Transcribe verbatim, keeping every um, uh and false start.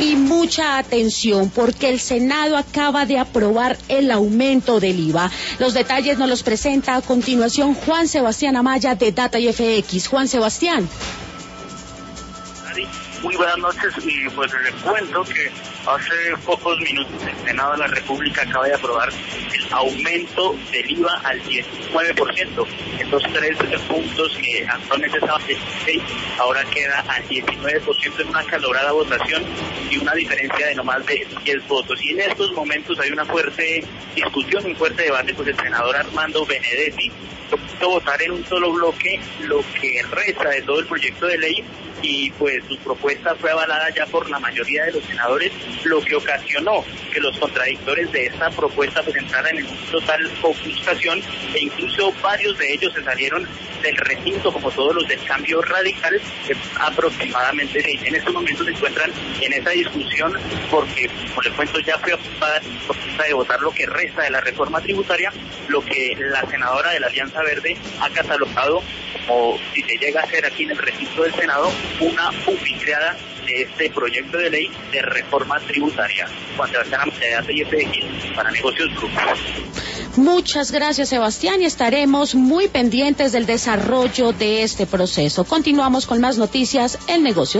Y mucha atención, porque el Senado acaba de aprobar el aumento del I V A. Los detalles nos los presenta a continuación Juan Sebastián Amaya de Data y F X. Juan Sebastián. Muy buenas noches, y pues les cuento que hace pocos minutos el Senado de la República acaba de aprobar el aumento del I V A al diecinueve por ciento. Estos tres puntos que actualmente estaban en dieciséis, ahora queda al diecinueve por ciento en una acalorada votación y una diferencia de no más de diez votos. Y en estos momentos hay una fuerte discusión, un fuerte debate, pues el senador Armando Benedetti pudo votar en un solo bloque lo que resta de todo el proyecto de ley, y pues su propuesta fue avalada ya por la mayoría de los senadores, lo que ocasionó que los contradictores de esta propuesta presentaran en total ofuscación, e incluso varios de ellos se salieron del recinto, como todos los del Cambio Radical, que aproximadamente seis. En estos momentos se encuentran en esa discusión porque, como les cuento, ya fue aprobada la propuesta de votar lo que resta de la reforma tributaria, lo que la senadora de la Alianza Verde ha catalogado como, si se llega a hacer aquí en el recinto del Senado, una publicidad de este proyecto de ley de reforma tributaria. Juan Sebastián Amaya de F X para Negocios Group. Muchas gracias, Sebastián, y estaremos muy pendientes del desarrollo de este proceso. Continuamos con más noticias en Negocios.